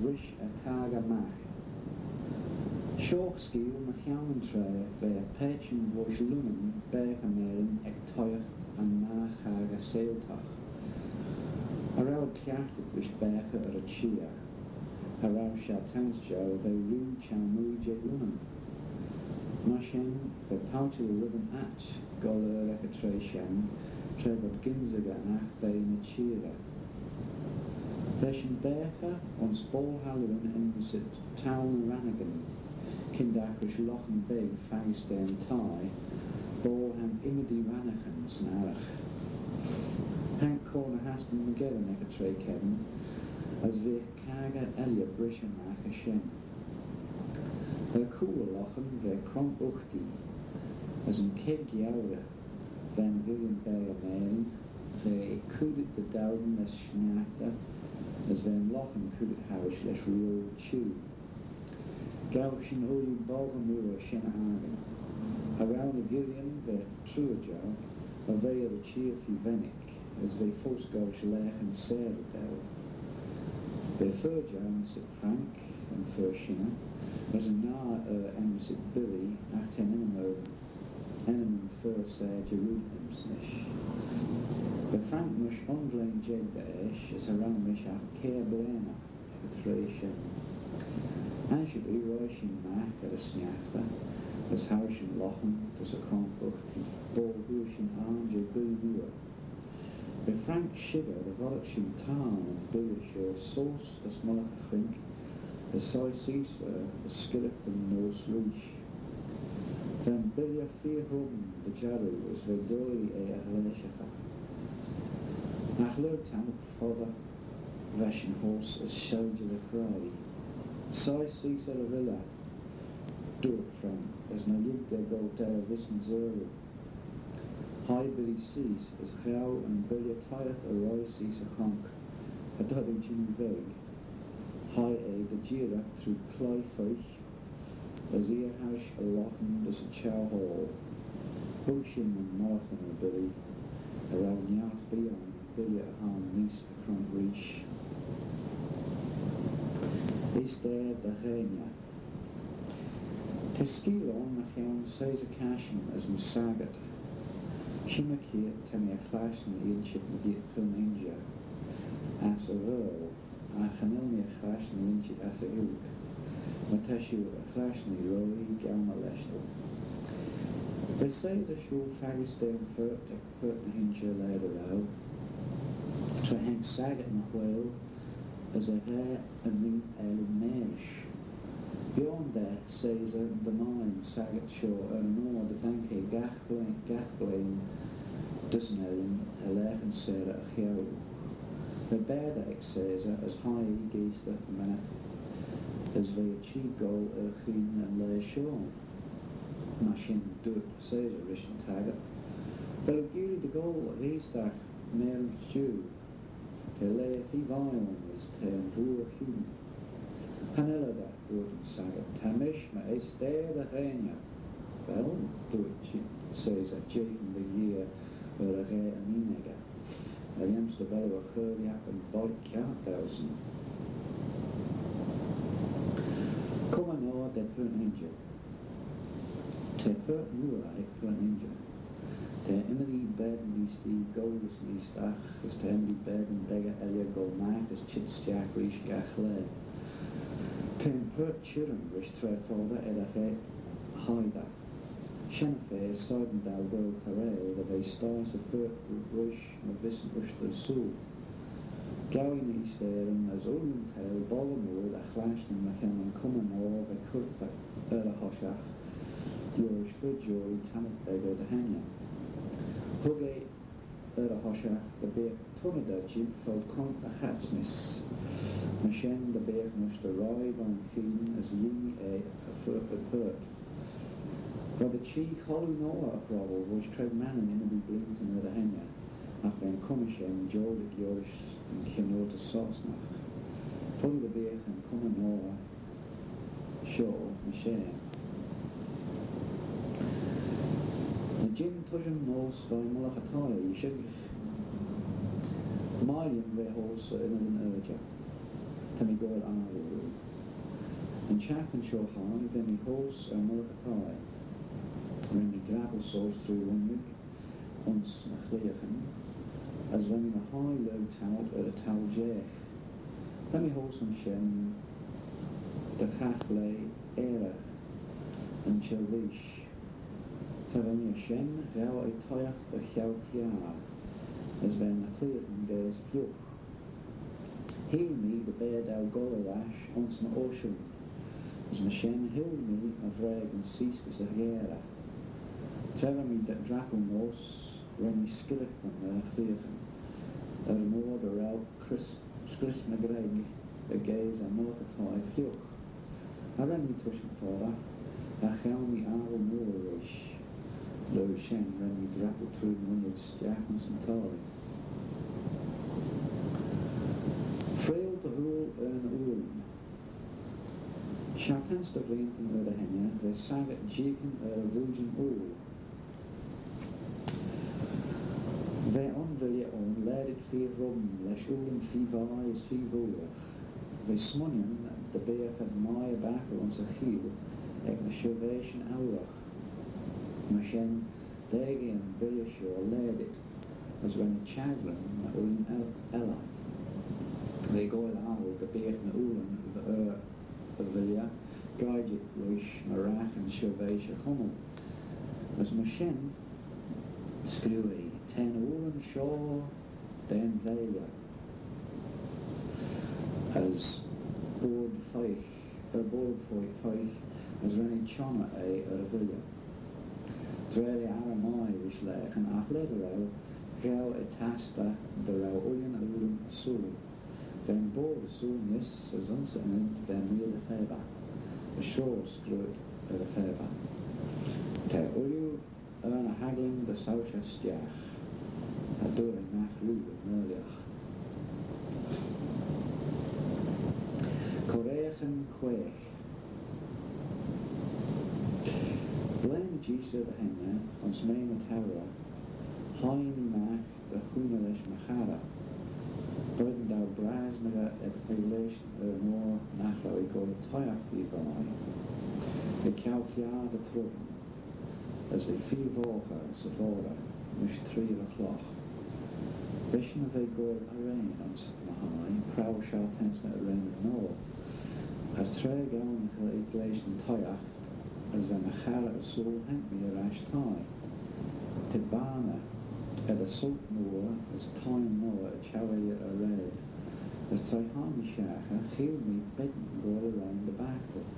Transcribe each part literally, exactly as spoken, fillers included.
rish a carga mach. Seoch sgiel na chiawn tre fe pechen voish lumen bech a merin ec toich an na carga seiltach. Around Clark wish bech ar a chia. Around Shatans Joe they rue chalmu jet lumen. Mashen fe pautil ribbon at goler ec a treshen trebot ginziga nach day na chira. Feshin becha ons bol halloran in sit town ranagan. Kindakrish lochen big fagstern tie, bol han imidi ranachans narach. Hank corner haston together nek a tre Kevin, as vi kaga elia brisha nach a shen. Her cool lochen ve kronk uchti, as in keg yaura, van William Bear Mary, ve kudit the down as schnachta, as van lochen kudit harish les real chew. Gauchin uli balgamura shenahagen. Around the Gillian ve truajo, a veil of cheer fi venic, as ve fos gauch lech and sarah del. Ve furjan sit Frank and furshina, as a na er em sit Billy, achten enemo, enem fur sa Jerusalem snish. Ve Frank mush onglain jed beesh, as around mish ach care blena, patration. Actually, Roishin Mac at a snafta, as Harshin Lochen, as a Kronbuchti, Ball Hushin Anja Gulmura. The Frank Shiver, the Volkshin Town, and Bullisher, Sauce, the Smolach Frink, the Soy Caesar, the Skillet and Nose Leash. Then Billia Fearhoben, the Jaru, was Vedoi e Ahleneshacha. Nach Lurtan, Father, Russian Horse, as Soldier the Cry. Soy Caesar a Villa, do it from, as no yid there go there, listen zero. High Billy Seas, as Gau and Billy Tyeth a Roy Caesar Honk, a Duddy Jimmy Veg. High A the Jira through Cly Feich, as Earhash a Lochen, as a Chow Hall. Hoshin and Martha and Billy, around Yat Beyond, Billy at Ham Nice the Cronk Reach. Is there the Renia? Teskilo Machion says a cashin as in Sagat. Shimakir Temia Clash in the Inchip Mediat Pilninja. As a Earl, Achanelnia Clash in the Inchip as a Ilk. Matashu a Clash in the Roi Galma Leshtel. They say the shul Fagistan Furt Furt Hinja Ladero. Trahank Sagat in the Whale. As a rare and the Marish. Beyond that, Caesar, the mine, Sagat Shore, and nor the Danke Gachblain, Dusmelin, Elech and Sarah Achio. The Berdek Caesar, as high Geista Manach, as they achieve goal Erchin and Le Shore. Machine do it Caesar, Rish and Taggart. But Guri the goal, Restach, Mary Jew. Te le fi violin is te an drua human. Hanella da doet in Sagat. Tamish ma is there the renia. Well, doet says a jig in the year where a re aminega. A jens de wel a geuriak en boi kjarthuizen. Kom an oor de pun inja. Te put nura ik pun inja. Te Emily Baden is die Goldus is ach, is te Emily Baden Begga Elia Golmaak is Chits Jack Rish Gachle. Te Pert Chirin Rish Tretolda Edafe Haida. Shenafe Sardendal Go Carrel, the Bay Stars of Pert Rush, Mavissen Rush the Sul. Gowin is there and as Ulun Tail, Bollamore, the Clash and Machem and Kummanor, the Kurpa, Erla Hoshach, Yorish Fridjoy, Tamat Begga the Hanya. Hugge er a hoshach the beer Tornada Jeep for Kont a Hatchnis. Mashen the beer must arrive on Feen as Ying a Furford Hurt. For the Chi Holly Noah Provel was Tread Manning in the Blinton of the Henya, after en Komishen, Jordik Yorish and Kinota Sosnach. For the beer and Common Noah, Shaw, Mashen. Jim Tusham knows by Malachataya, Yishig. Malium they also in an urger. Then we go at Arul. And Chaffin Shohan, then we horse and Murkatai. When we travel souls through one week, ons nach Lechen, as when we a high low tout at a tal jech. Then we horse on Shem, the Chachle, Era, and Chelvish. Then we a Shem, Rao a Toyach, the Chaukia, as when a Lechen there's Fluch. Heal me the bed al Golarash, ons na ocean. As Mashen heal me of reg and ceased as a hiera. Trevor me that drapel nos, when we skillet them there clearfen. Er moord er out Chris Chris na greg, a gaze a multiply fluch. I ran me tushing for her, a chel me arl moorish. Lo shen ran me drapel through the windows, Jack and Centauri. Frail the hul earn urim. Chapens de Glinten ur de henne, de saget jiken ur vugen ul. Ve on vilje on ledet vier rom, les ulen vier vai is vier voerig. Ve smonjen, de beer het maaie bakker onze giel, ek na shirvation aurach. Mashen, dege en vilje shor ledet, as when a chagrin na ulen ella. Ve goil al, de beer na ulen, de ur, Vilja, Gaijik, Rush, Marach, and Shirvesha Hummel. As Mashen, Screwy, Ten Uren Shaw, Den Velia. As Board Feich, or Board Feich, as Rennie Chona A, or Vilja. Zreli Aramai, Vishlech, and Achledero, Gel Etasta, the Rao Uyan Uren Sul. Then board soon yes, as uncertain, then near the feba. The shore screwed at the feba. Te uyu earn a haggling the southwest jach. A doing nach lube merliach. Koreachen quech. Blame Jesus the henne, ons mena terra. Hein mach the hunelish machara. Burden thou brasnaga et relation er more nachlo I go toyach vivai. The Kaufjahr the Truppen, as we feel vocha, Savora, mish three o'clock. Vision of a go arraign on Mahai, prow shall tensna arraign no. As three gown a relation toyach, as when a chara a soul hent me a rash tie. Tibana, at a salt moor, as time moor, a chaway a red, as Tryhami Shacha, heal me bedden go around the back of.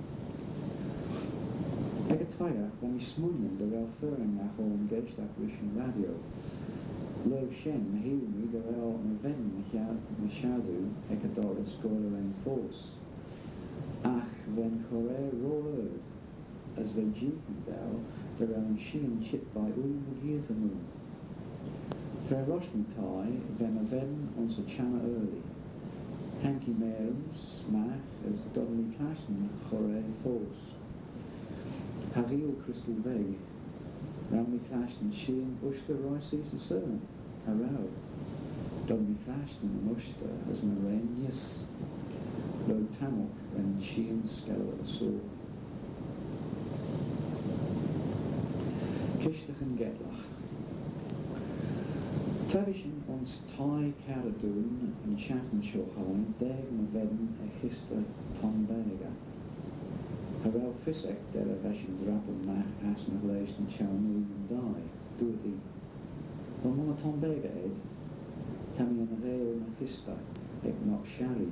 Like a tire, when we smunyan the rail furring nach on gage that wishing radio. Lo shen, heal me the rail and ven mishadu, ekadoris go around force. Ach, when chore roerd, as when jiken thou, the rail sheen chip by um the moon. Tre Roshmitai, then a ven on the chana early. Hanky merums, mach, as Donnelly Clashen, chore force. Haril crystal veg, Ramley Clashen, sheen, ushta roises a cern, harrow. Donnelly Clashen, mushta, as an arraign, yes. Lo tamok, when sheen scale a saw. Kishtach and Getlach. Tavishin ons Tai Karadoon and Chatham Shohain, Deg Maveden a Chista Tom Bega. Harel Fisek der a Veshin Drapel Mach Asna Relation Chalmu and Die, Doody. Well, Mama Tom Bega Ed, Tammy and Rail Machista, Ek Nok Shari.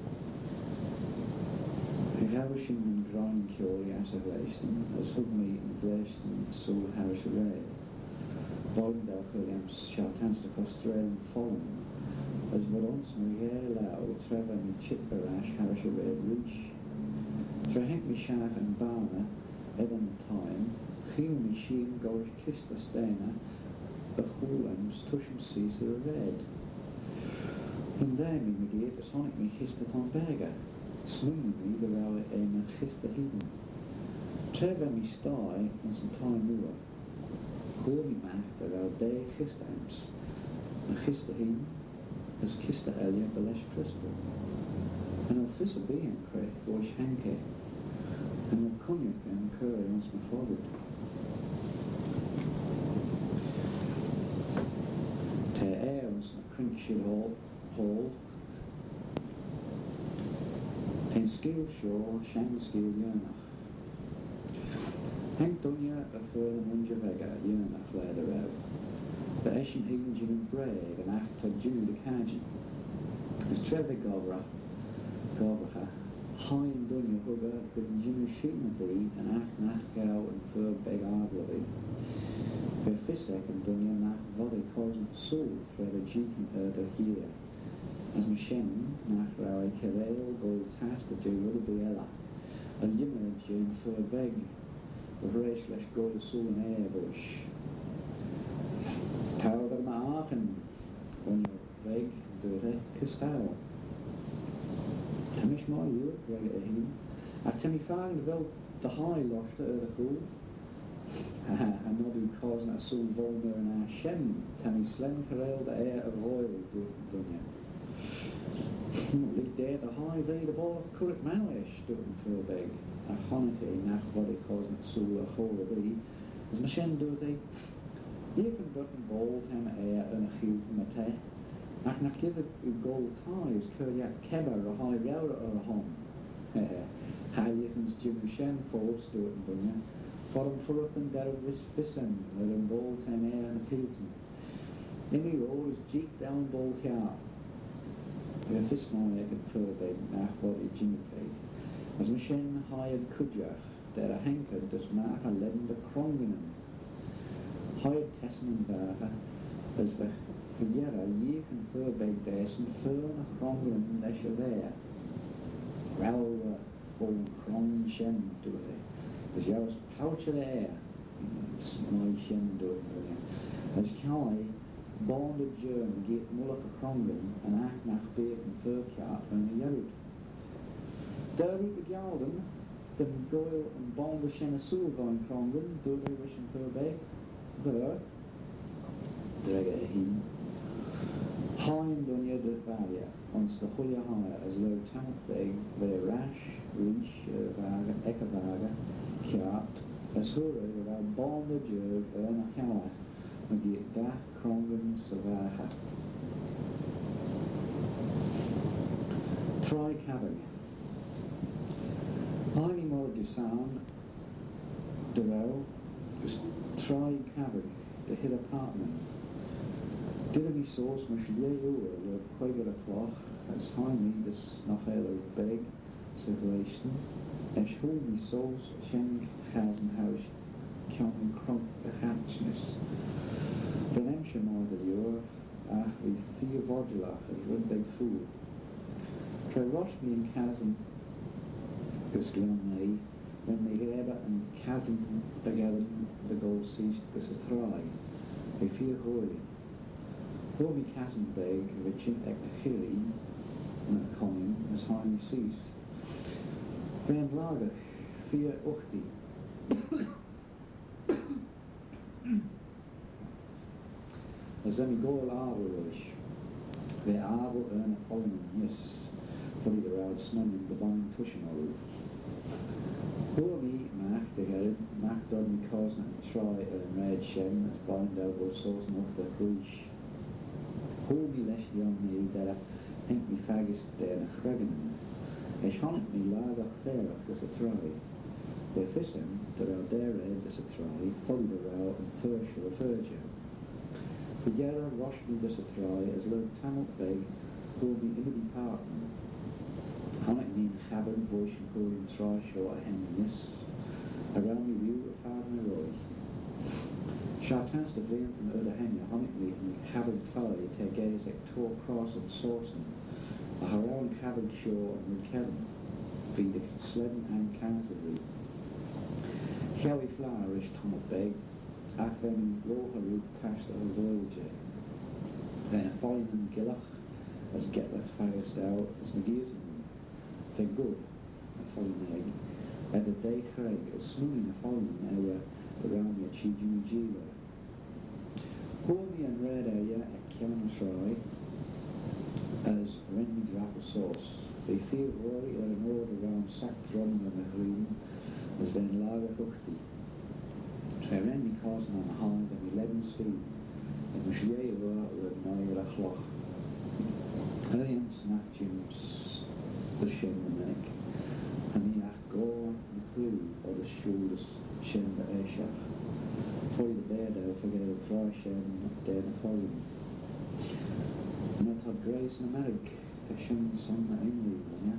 Harrishin and Grind Curie as a relation, as Hugme and Relation Soul Harris Red. Volendal Williams shall tans to Costrell and Fallen, as Morons Marie Lau, Trevor and Chitbarash, Harris Red Ridge. Trehek Mishach and Barna, Evan Time, Chil Mishim Gorish Kista Stena, the Hulams, Tushim Caesar Red. And there me McGee, as Honic me Hista Tom Berger, Swing me the Rally Aim and Hista Hidden. Trevor me Sty, and some time newer. Holy Mac, there are day Chistams, and Chista Hidden, as Chista Elia Belesh Crystal. and I'll fiss a bee and cray, wash hanky, and I'll cognac and curry once my forward. Te air was a crink shit hall, hall, ten skill shore, shan skill yernach. Hank dunya a fur and munja vega, yernach leather out. The Eshin Higgin Jin and Breg and Achta Jin the Cajun. As Trevor Gobra, Gobracha, Hein Dunya Hugger, the Jin Sheenabury and Ach Nachgau and Fur Beg Ardleby. The Fisek and Dunya Nach Vodi Cosm Soul, Trevor Jeekin Erder here. As Mishen, Nach Rawi Kerel, Gold Tast, the J. Rubiella, and Yimmer Jin Fur Beg, the Resh Lesh Gold Soul and Airbush. Powder Maachen, when you're big, do it, Castell. Tamish my you, Greg at him. I tell me fine about the high lost at the cool. And not who causing a soul volmer and a shem. Tammy Slen Carell, the air of oil, Dunya. Live there, the high day, the ball of Currick Malish, doing for big. A Hanukkah, nach body causing a soul a hole of bee. As Mashen do they. Even Dutton Bold him air and a hue from a te. Ach nach give a gold ties, Kuryak Keber, a high rower or a home. How you can Jimmy Shen force do it in Bunya. For him for up and there of this Fissen, with him bold him air and a Pilton. Any roll is jeek down bold car. With a fist man I could fur big, nach body Jimmy pig. As Mashen high and Kudjach, there a hanker does nach a lend a Krongenham. High Testament Vaga, as the Fiera, ye can fur beg des and fern a Krongen leisure there. Row old Krong Shem do it. As yours pouch of the air, my Shem do it. As Kai, bond of germ, get Mullock a Krongen, and act nach beer and fur cat and a yard. There with the Galden, the Goyle and bond of Shem a soul going Krongen, do they wish and fur beg? There, Drega him. Hein Dunya de Valia, ons the Hulya Haya as low Tamil Beg, where Rash, Reach, Vaga, Ekavaga, Kiat, as Hura, without Bond the Jug, Erna Kala, and get Dach, Krongen, Savaha. Try Cabin. Heini Mor Dusan, Durell, Try Cabin, the hill apartment. Dilly sauce must lay over the quite a flock as Heini this Nachelo beg situation. As holy sauce Shen Hazen House counting crump the hatchness. The Lemsham of the year, ach we fear Vodulach as one big food. Try Roshmi and Kazan Gus Glunay. When they Reba and Kazan together the goal ceased was a try. They fear holy. Holy Kazan beg with chin ek the chili and a common as Heini cease. Van Lager, fear uchti. As then we go al Averish, the Avel earn a following yes, fully the round snumming the bond tushing all roof. Holy Mac the head, Mac done me cause and try a red shem as bind elbow sauce and off the creech. Holy lesh on me that I think me faggis there and a chregan. Esh honnet me lager clerach as a try. The fissin, the row there red as a try, fully the row and first or a virgin. The Yara washed me this a try as low Tamil beg, who will be in the department. Honnet me in cabin, voice and call in try show a henniness. Around me view of Farmer Roy. Shartans the Vent and Erda Henya, honnet me in cabin folly, te gaze ek tor cross and saucen. A harown cabin shore and with Kevin. Be the sled and cancelry. Shelly flourish Tamil beg. Ach then low root past the Voyager. Then a fine and gillach as get the faggest out as McGee's they're good, a fine egg. At the day Craig is smoothing a fine area around the Chijimi Jiva. Holy and red area at Kelman Shry as Rendy's apple sauce. They feel worry or an order around sacked running on the green as then Lara Huchti. Trerendi causing on a hand of eleven speed, and was yea or with Naira Cloch. Ariam snack Jim's the shin the neck, and he ach go and clue or the shoes shin the Eshach. For the bed out forget a throw shin dead and falling. And that had grace in America. Shin some English, yeah.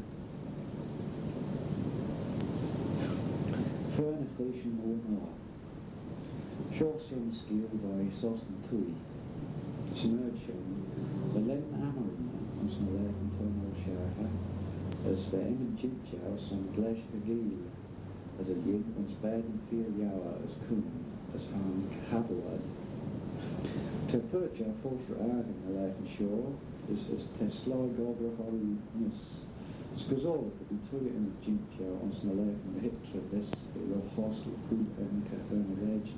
Fern inflation more more. Short shin skill by Soston Tui. Submersion. The Len Amarin on some eleven tonal shaker. As the Emin Jimchow some Glesh Agil. As a yin and spad and fear yawa as Kun. As Han Kabalad. To perch our force Argan the life and shore. Is is Tesla Gobra Holly Miss Skazol could be two in the Jimcho on some eleven and hit to this the hostel food and Cathern legend.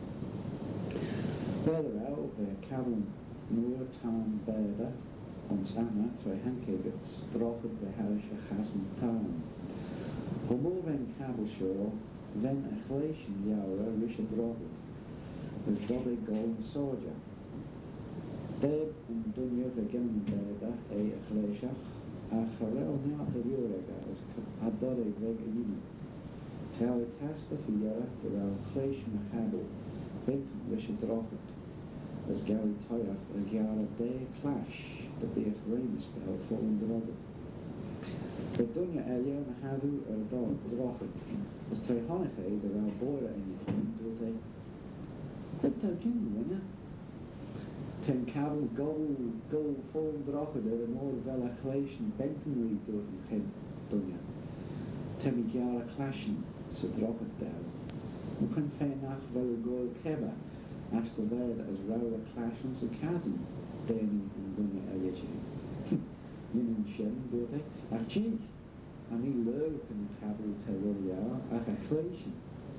Further out the Cavan Noor Town Berda on Sama three Hankegats Drofford the Harisha Hassan Town. Homoven Cabalshore then a Chlation Yara Richard Drofford with Dobby Golden Soldier. Deb and Dunya began Berda a Chleshach, a Charel not the Urega as Adore Greg Yin. Tell it has the Fiera, the Ral Clesh Macabo, Bent Richard Rocket, as Gary Toya, a Gyara Day Clash, the Beat Rainist, the Fallen Drogon. The Dunya Elia Mahadu, a Dog, Rocket, as Trehonife, the Ral Boira in the Home, do they? But don't you know, Ten Cabal Goal Goal Full Drochen er een more velachlation Bentonry door een head Dunya. Temi Gyara Clashen, so Drochen down. We couldn't find nach wel goal Keba, as the word as Raura Clashen so Kazan, Danny and Dunya Eliachi. Yin and Shem, do they? Ach gee, and he lurk in Cabal Terroria, ach a Clashen.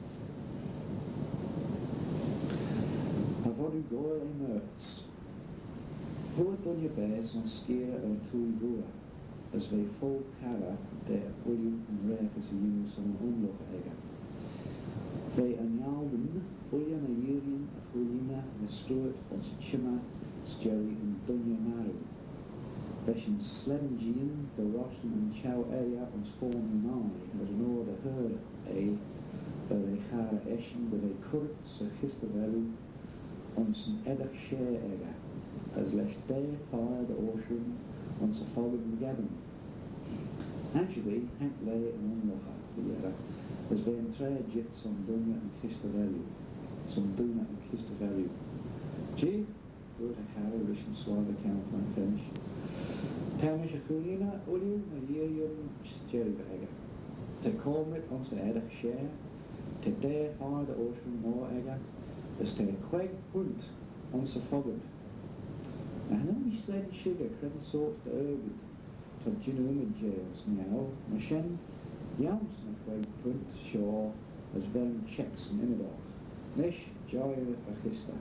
I've already got in Mertz. Hoe Dunya Bears on Skira or Tui Gura, as they full Kara, de William and Rek as a unit on Unloch Ega. They Anyalden, William and Yurian, Hulina, and Stuart, on Chima, Jerry, and Dunya Maru. Beshin Slemgian, the Roshan and Chow area on Spawn Nine, as an order her, a, the Chara Eshin, with a Kurtz, a Chistavelu, on some Edach Share Ega. As less day fire the ocean on the following Gavin. Actually, Hank lay and Unlocha, the era, as they entreed jits on Dunya and Kistavelu, some Dunya and Kistavelu. Gee, good a Harry, Rishan Slava count my finish. Tamish a Kulina, Ulium, a Yerium, Jerry Bagger. To call it on the Edach Share, to day fire the ocean more Egger, as to a quake hunt on the following. And only sled sugar couldn't sort the urban to genuine jails now. Machin, Jans and Quake Punt, Shaw, as Vern checks and Inadok. Nish, Joy of Achista.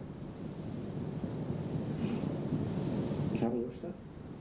Cabalusta.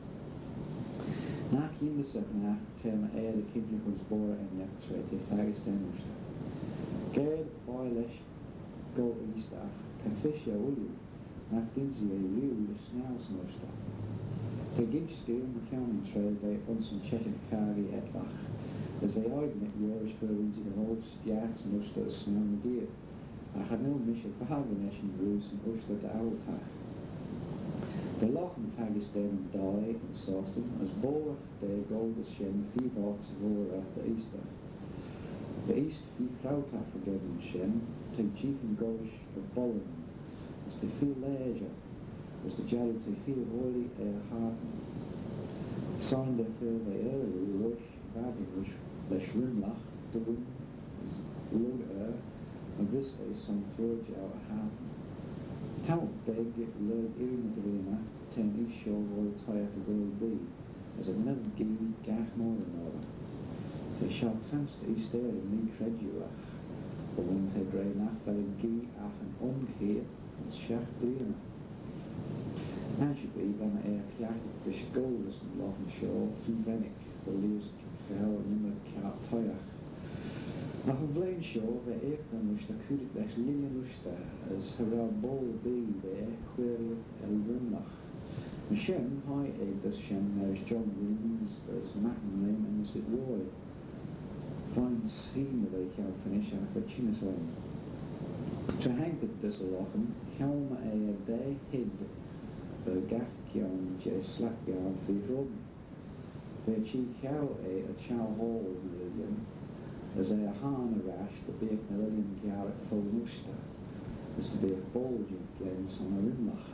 Nach in the second half, term air the Kidnickles bore and Yaktrate, Fagistan Usta. Gerd, Boilish, Go Eastach, Kafisha Ulu. Nach Dinzi a real snails moster. The gig steel McCown trail by ons and Chetin Kari Etlach, as they argued it yours for into the host, yaks and Usta a smell the deer. I had no mission for Halvanesh and Bruce and Usta to Owltach. The Loch and Fagistan and Die and Saucen, as Borach de Goldus Shen, Feebox of Ora the Easter. The East Fee Krautach for Gavin Shen, take Chief and Gorish of Bolin. To feel leisure, was the jelly to feel holy air heart. Signed their feel by early rush, badly rush, the shrimlach, the wind, lug air, and this way some forge out a half. Tout beg it lurd in the arena, ten each show or tie to go be, as a never gee, gach more than other. They shall trans to east air and me credulach, the wind te grey nach by gee ach an umkeer. Shach Brina. Actually, when I air classic fish gold as the Loch and Shore, from Venick, the least gel nimmer cael toiach. Nach an bléin seo bheith éachna muis na cúdig leis líon uiste as hurrá bol bí bheith chuir el rimlach. Na sin hai é dus sin as John Williams as Martin Lehman as it roy. Fine scheme that I can't finish after Chinas Lane. To hang it this lochem, helm a day hid the gachkion j slapyard fi rub. The chi cow a a chow hall William as a han rash to be a William garret full musta as to be a bulging glens on a rimlach.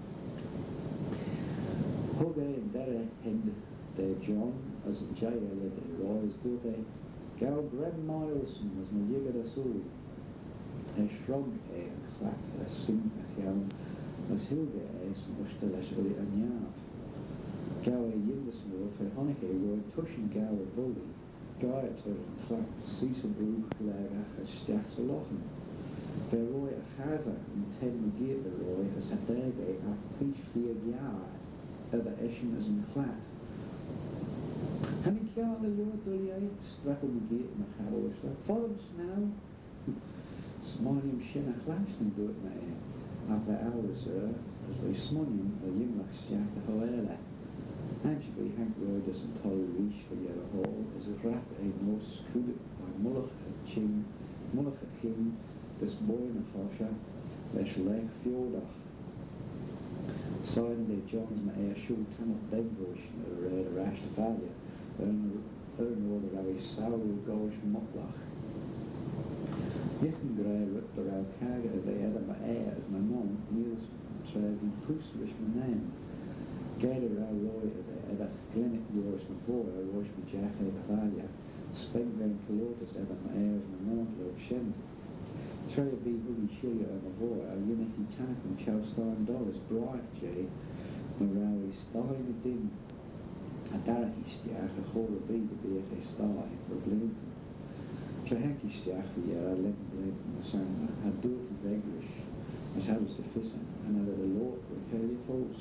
Hug a and dere hid de John as a jay a led a rise do they. Gau Greg Milson was my jigger a soul. A shrug a and clapped a skin a chiam as Hilge a smushed a lesh uli an yard. Gau a yindus mil to honike roy tushin gau a bully. Gau a tur and clapped cease a brook leg ach a stachs a lochen. Be roy a chaza and ten magir the roy as a dege a fish vier yard. Other eshin as in clap. Heb ik jou de Lord door jij strappel me geet in mijn gauw follow us now. Smonium shin a glass and do it me. After hours er, as we smonium a yimlach stjack the hoela. Actually Hank Roy doesn't tell reach for the other hall as a rap a nos kudit by Mullach at Ching, Mullach at him, this boy in a fosha, lesh leg fjordach. Suddenly John's my air shoe tam of Bedbush and a red rash to value. Ern order rawi sauru gosh motlach. Nissen grey rut the rau kaga of the other my air as my mom Niels trevi pusrish my name. Gader rau roy as a other clinic yours my boy or rosh my jack a valia. Speng ben pilotus other my air as my mom lord shin. Trevi be huli shilya of my boy a unity tank and chow star and dollars bright jay. My rawi star in the dim. A darachistjach a chore be de beer a star for blinken. Trehekistjach the year a leg blade in the sun, a dirty vegrish, as how was the fissen, and a little lord with fairly false.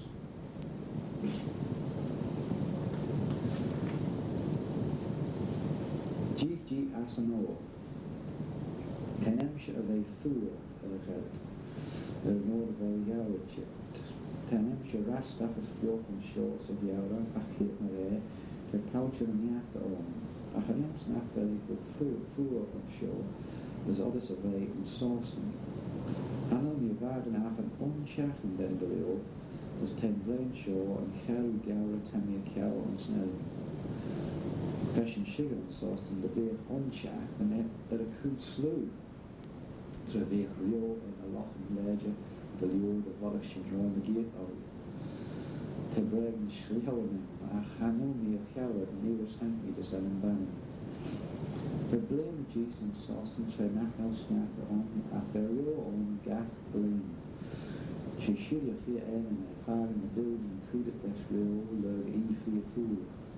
G G Asanor. Tenemsha of a fool of a geld. The nord of a yowit. Tenemsha rastaf as flock and shorts of yowra, a hit my air, the culture and yafta on. A hanem snap very good fool, fool on shore, as others of a and saucing. Hanel mi varden af an unschaffen den delio, as ten blain shore and cow gowra tamia cow on snow. Fashion sugar and sauce and the beer unschaff and it that a coot slew. Trevich rio in a loch and ledger. The Lord of Wallach should draw the gate out. Te bregen schreeuwen, ach hanu mi a chauwer, never sent me to sell him banner. The blame Jesus and Sostin tre nachal snap on, ach der rio on gaff blame. She should a fear enemy, far in the building, could it this rio, log e fear fool.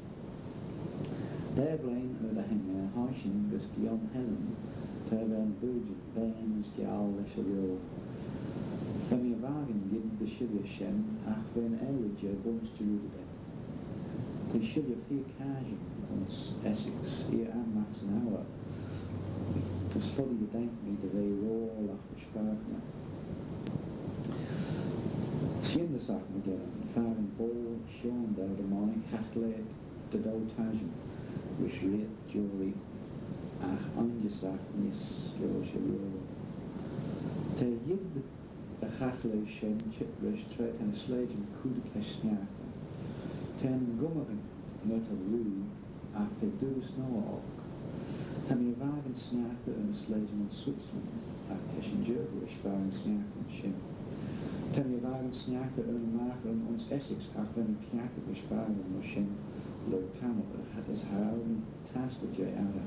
Der blame er the hemmer, harshin, gus beyond heaven, terven building, bands, gal, les a rio. Van je wagen given the sugar shem, ach when ellige bones to you today. The sugar fear casual on Essex, here and max an hour. As fully you thank me the way raw lach besparkna. Sien de sach me given, fahren ball, shown there the morning, hachlet, the dotagen, which rate jewelry, ach angesagt nis, George Euro. Te yid a chachle shen chitrish tret and a sledge and kudik a snarka. Ten gummering, not a roo, after do snow oak. Tam je wagen snarka and a sledge in Switzerland, after shen jervish waren snarka and shen. Tam je wagen snarka and a marker and ons Essex, after een kjake besparen and shen, low tanover, had as haroun tasta jay ara.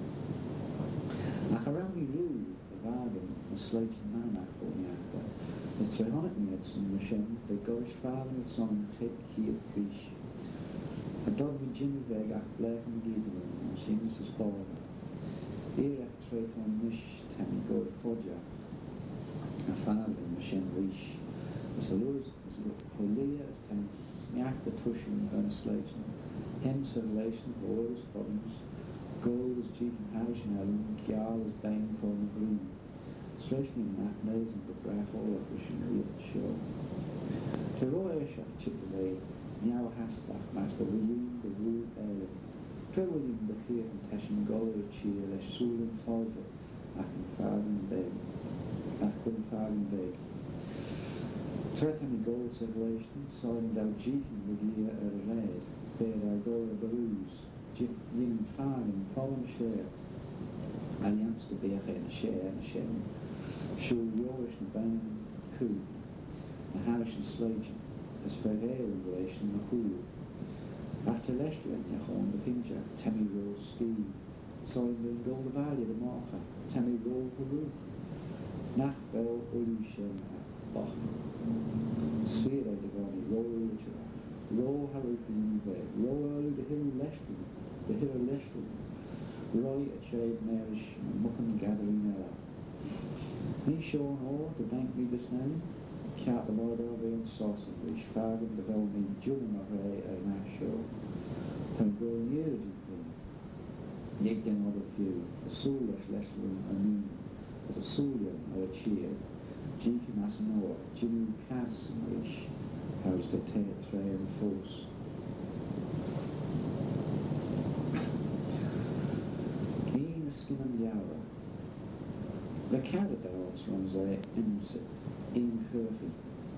Ach around me roo, the wagen, a sledge man after njaka. The tweehonderd minutes in the shem, the goes varen het zo'n gek hier krish. A dog with Jimmy Veg ach blijf me gieden, en Jimmy's is boven. Hier ach treed on nish, tammy go fodja. A vader in the shem rish. As a loos, as a holia, as kan snjak de tuschen en a sledge. Hems of relation, boys, problems, gold is chief and house and Ellen, Kial is bang for the green. Stretching that nose and the graph all of which in real show. To Roy shot chip away, now has that master William the Rule Ellen. Trewilliam the Fear and Tashin Gold Cheer, a soul and falter, I can farm beg. I couldn't farm beg. Threatening gold circulation, signed out Jeeking the year of the red, bed our gold of the ruse, yin farming, fallen share. Alliance to bear and a share and a shem. Shul Yorish and Bang Coo, a Harish and Slagin, as for air in relation the Hulu. After Leicester and Yahon, the Pinja, Tammy Roll Ski, signed in Gold Valley, the Martha, Tammy Roll Hulu. Nach Bell Ulushem at Bach. Sphere de Goni, Roll Lutra, Roll Haruk in the Roll the Hill Leicester, the Hill Leicester, Roy a Trade Marish, and Muckham Gathering Ella. Ní Sean Hall, the bank me this name, Cat the Lord of the Saucer, which Fagan the Bell me Julian of Ray a Nash show. Then go near the Jim. Nick then other few, a soulish Leicester and Noon, as a Soulian or a cheer. Jeeky Massanor, Jimmy Casimirish, how's the Tate Tray and Force. Ian Skin and Yara. The Caradals runs a Inset, Ian Curfy.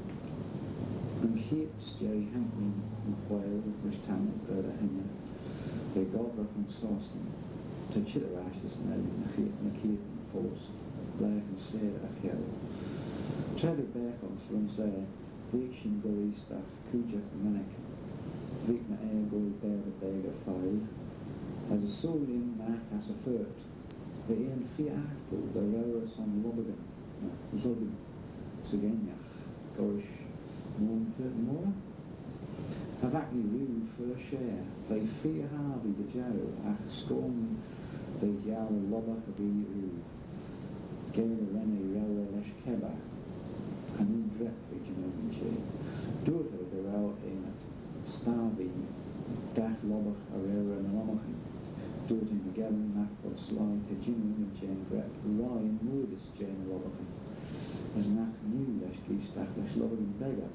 And Heaps, Jerry Hampney, McWhale, Brishtam, Gerda Henry. They Godrock and Sauceton. To Chitterash is now McKeith and Force. Black and Sarah Achiel. Trevor Beckles runs a Vikshin Gori Staff, Kujak Manek, Vikna Air Gori Bear the Beggar Five, as a Solian Mac as a Furt, the Ian Fiachtel, the Rauras on Lobigan, Zogin, Sigenyach, Gorish, Moon Furt Mora. Havakni Rue for a share, they fear Harvey the Joe, Ach Storm, the Jow Lobach of the Rue, Gera Rene Raura Lesh Keba. And in Drepwich and Ovenche, daughter the Rao in at Starby, Dach Lobach, Arera and Lomachin, daughter Magellan, Macbeth, Sly, Pejin, and Jane Grep, Ryan, Moodis, Jane Lobachin, as Nach New Lesh, Gistach, Lesh Lobachin Beggar.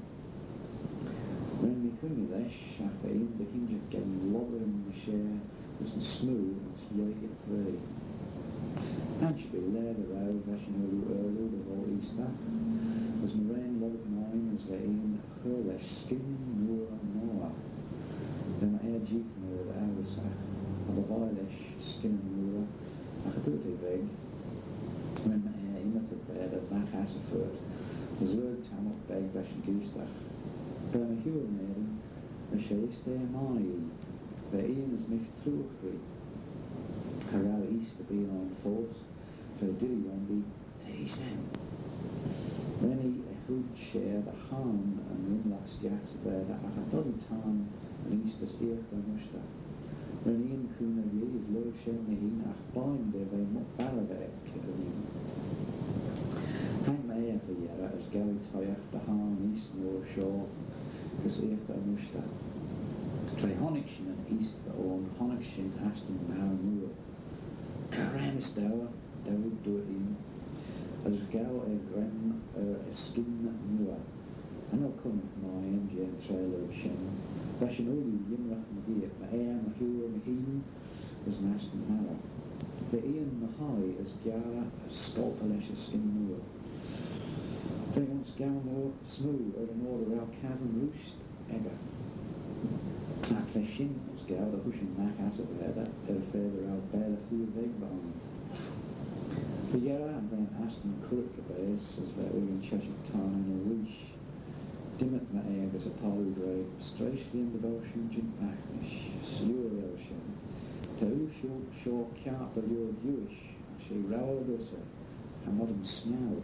When we come to Lesh, after in the Hinge getting Lobber in the share, was the smooth and Yake at three. And she be led around, Veshin Ulu Urlu, the whole Easter. Was Moraine Lobot Mine as Vain, Hurlesh, Skin, Noor, Noah. Then my air jeep Noor, the Arisach, of the Vilesh, Skin, Noor, I could do it a big. When my air imitated bed at Mac Asafurt, was Lord Tamuk Beg, Veshin Gistach. Burma Hewel Maiden, the Shaliste Mai, the Ian is Mish Truchri. Harrow East, the Beeline Force, so Dilly Wendy, taste them. When he would share the harm and Rimlach's gas where the Achatoli Tan and Easter's Earth and Mushta. When Ian Kuna Ye is Lord Shem Mehin Ach Bind there by Mok Baravek Kidding. Hang my air for Yara as Gary Toyach the harm East North Shore, because Earth and Mushta. Try Honikshin and East the Orn, Honikshin, Aston and Haramura. Karamis Dower, Dawood Doin. As Gal a Gren er a Skin Nua. And I'll come with my M G and Trailer of Shem. Rashin Uli, Yimrach Magia, Maea, Mahura, Maheen, was Naston Hara. The Ian Mahai as Gara, as Sculpalesh, a Skin Nua. They once Galmore, Smooth, or an order out Chasm Roost, Egger. Akleshin was Gal, the Hushin Mac Asset Veda, er further out Bela Fu Vegbon. For Yara and then Aston Kurukabes as their William Cheshire Town and a Wish. Dimmet Maeg as a Palu Drake, Strashly in the Belsham Jint Machnish, Slur Elsham. Tau Shul Shaw Kart the Lure Jewish, she Raoul Dusser, a modern snow.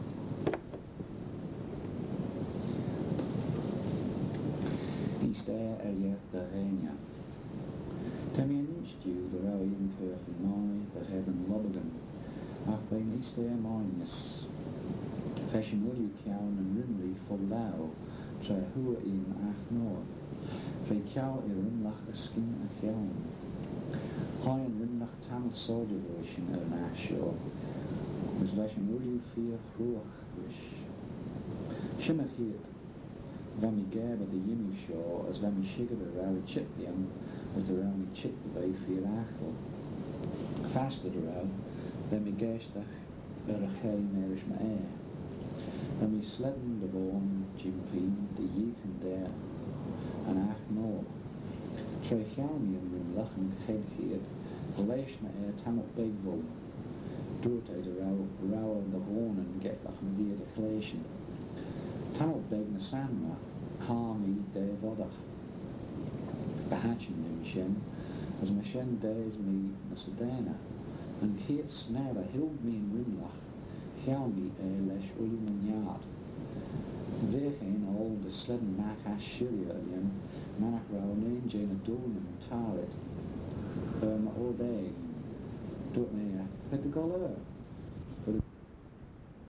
East Air Elia the Renia. Temi an inch due the Raoul in Kirk and Mai, the Heaven Lobigan. After being East Air Minus, Fashion Willie Cowan and Rimley for Lao, tre hua in ach nor. Fe ciao i rinlach ysgyn a chiawn. Hoi yn rinlach tamil soda rwysyn ar yn asio. Ys leis yn uliw ffia chrwach rwys. Sian ych hyd. Fem i geb ad y yimi sio as fem i sigad ar raw i chitliam as the raw i chit the bay ffia achel. Fast ad raw, fem i geistach ar a chei merish ma e. Fem i sledden de boon jimpien de yich en der an ach nor. Tre chiawn i yn rinlach yn chedchid, leis na e tamil beigvol. Doet uit de rauw, rauw en de honen getlach en weer de gleesjen. Tamil beig na sanma, hami de vodach. Behatchen de mishen, as mishen dees mi na sedena. En geet snelle hield me in rinlach, chiawn mi e leis uli munjaad. Vegeen al de sledden maak has shiria jem, maak rauw neen jene doen en tarit. Um, all day, doet me, het de goleur.